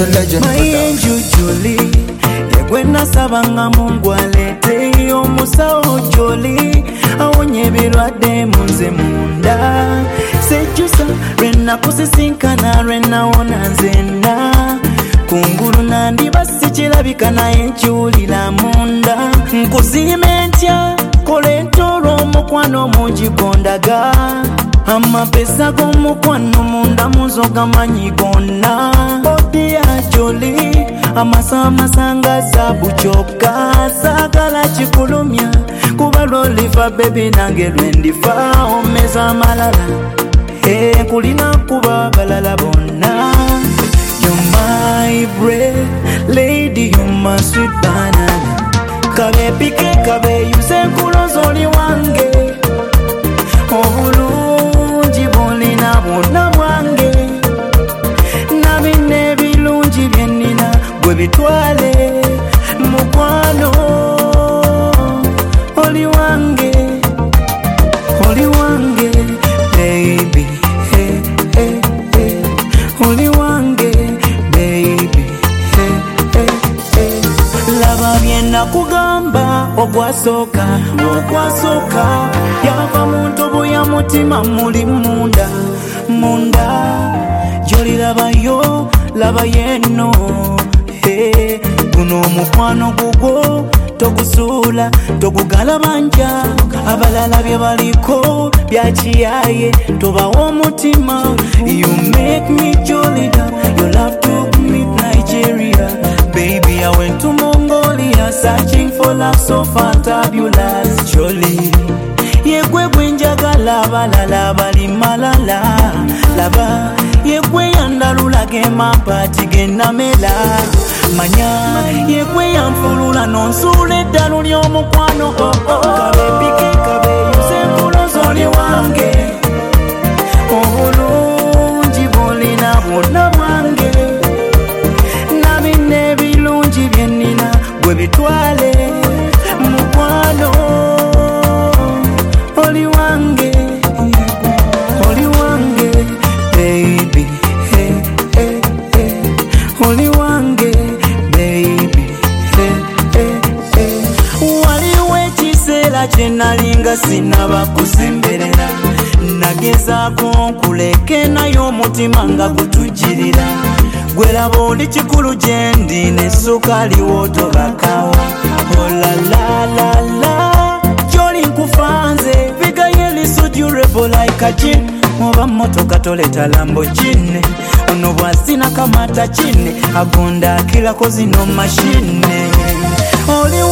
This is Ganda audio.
the legend. My angel Jolie, yegwena sabanga Mungu alete omusao Jolie, awonye birwadde munze munda. Sejusa rena kusisinkana rena wona nzena. Kunguru nandi basi chilabika na enchulila munda. Nkuzimentya kolentoro mukwano munjigondaga. Amapesa gomukwano munda muzoga manyigona. Odi ya Jolie amasamasanga zabu choka. Sagala chikulumya kuba lolifa baby nange lwendifa omeza malala. Kulina kuba balala bona. You're my bread, lady, you're my sweet banana. Kabe pike kabe yuse kulozoli wange. Obulungi bolina bwonna bwange. Nabine bilungi byenina gwe bitwale mukwano. Oli wange, oli wange, baby. Hey, hey, hey. Oli wange, baby. Hey, hey, hey. Laba byena kugamba ogwasoka, ogwasoka. Yava muntu buya mutima muli munda, munda. Joli laba yo, laba yeno. Hey, guno mukwano gugwo togusula, togugalabanja. Abalala bye baliko byachiyaye tobawo mutima. You make me jolly down. Your love took me Nigeria. Baby, I went to Mongolia searching for love so fantabulous. Jolie, yegwe bwenjagala balala bali malala. Laba, yegwe yandalula gema pati genamela. Manya, yegwe yanfulula nonsule dalu lyomukwano. Kabe pike kabe yuse kulozoli wange. Obulungi bolina bwonna bwange. Nabine bilungi byenina gwe bitwale mukwano. Oli wange, oli wange, baby. Hey, hey, hey. Oli wange, baby. Hey, hey, hey. Waliwo ekiseera kye nalinga sinaba kusemberera. Nagezaako nkuleke naye omutima nga gutujjirira. Gwe laba oli kikulu gye ndi ne sukali wotobakawa. Oh la la la la, Jolie nkufanze. Vigayeli so durable like a gin. Moba motoka toleta Lamborghini. Ono bwasina kamata chini. Agonda kila kozi no machine. Oli